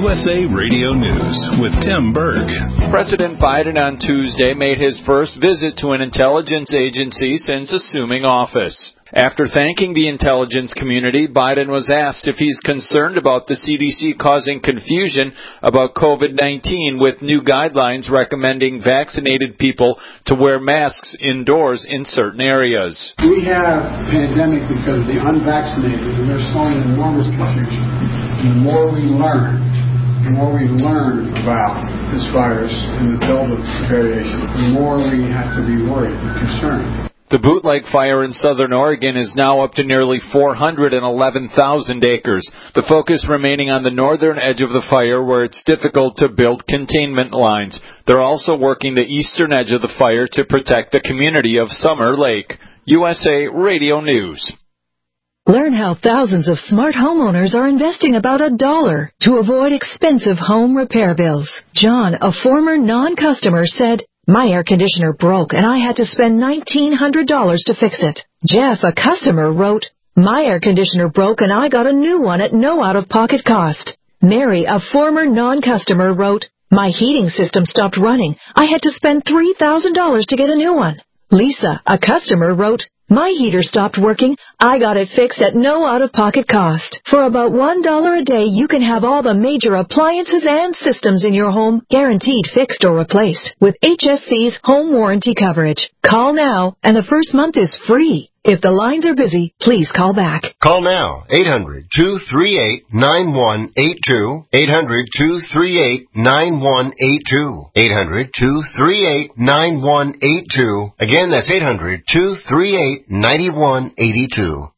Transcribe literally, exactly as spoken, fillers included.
U S A Radio News with Tim Berg. President Biden on Tuesday made his first visit to an intelligence agency since assuming office. After thanking the intelligence community, Biden was asked if he's concerned about the C D C causing confusion about COVID nineteen with new guidelines recommending vaccinated people to wear masks indoors in certain areas. We have a pandemic because the unvaccinated, and there's so enormous confusion. And the more we learn, the more we learn about this virus and the Delta variation, the more we have to be worried and concerned. The Bootleg fire in southern Oregon is now up to nearly four hundred eleven thousand acres, the focus remaining on the northern edge of the fire where it's difficult to build containment lines. They're also working the eastern edge of the fire to protect the community of Summer Lake. U S A Radio News. Learn how thousands of smart homeowners are investing about a dollar to avoid expensive home repair bills. John, a former non-customer, said, "My air conditioner broke and I had to spend nineteen hundred dollars to fix it." Jeff, a customer, wrote, "My air conditioner broke and I got a new one at no out-of-pocket cost." Mary, a former non-customer, wrote, "My heating system stopped running. I had to spend three thousand dollars to get a new one." Lisa, a customer, wrote, "My heater stopped working. I got it fixed at no out-of-pocket cost." For about one dollar a day, you can have all the major appliances and systems in your home guaranteed fixed or replaced with H S C's home warranty coverage. Call now, and the first month is free. If the lines are busy, please call back. Call now, eight hundred, two three eight, nine one eight two, eight hundred, two three eight, nine one eight two, eight hundred, two three eight, nine one eight two. Again, that's eight hundred, two three eight, nine one eight two.